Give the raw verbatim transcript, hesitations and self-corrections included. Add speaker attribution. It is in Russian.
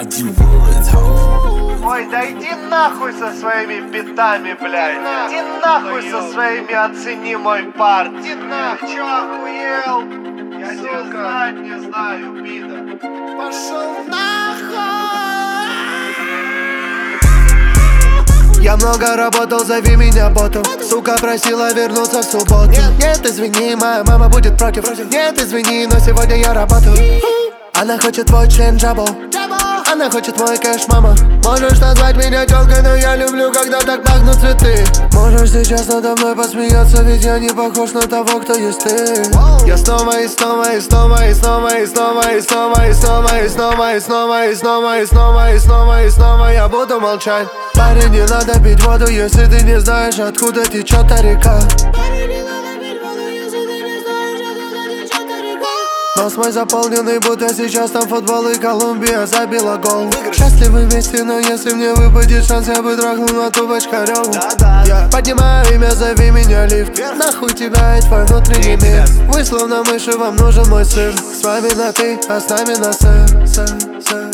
Speaker 1: Ой, да иди нахуй со своими битами, блядь. Иди нахуй со своими оцени мой пар. Иди нахуй, чё охуел? Я тебя знать не знаю, пидор. Пошел нахуй.
Speaker 2: Я много работал, зови меня ботом. Сука просила вернуться в субботу. Нет, нет, извини, моя мама будет против. Нет, извини, но сегодня я работаю. Она хочет твой член джабо. Она хочет мой кэш, мама. Можешь назвать меня тёлкой, но я люблю, когда так пахнут цветы. Можешь сейчас надо мной посмеяться, ведь я не похож на того, кто есть ты. Я снова и снова и снова и снова и снова и снова и снова и снова и снова и снова и снова и снова и снова я буду молчать. Парень, не надо пить воду, если ты не знаешь, откуда течет река. Нос мой заполненный, будто сейчас там футбол и Колумбия забила гол. Счастливы вместе, но если мне выпадет шанс, я бы трахнул на ту бочкарёву. Я поднимаю имя, зови меня лифт. Нахуй тебя и твой внутренний мир. Вы словно мыши, вам нужен мой сын. С вами на ты, а с нами на сэ, сэ, сэ.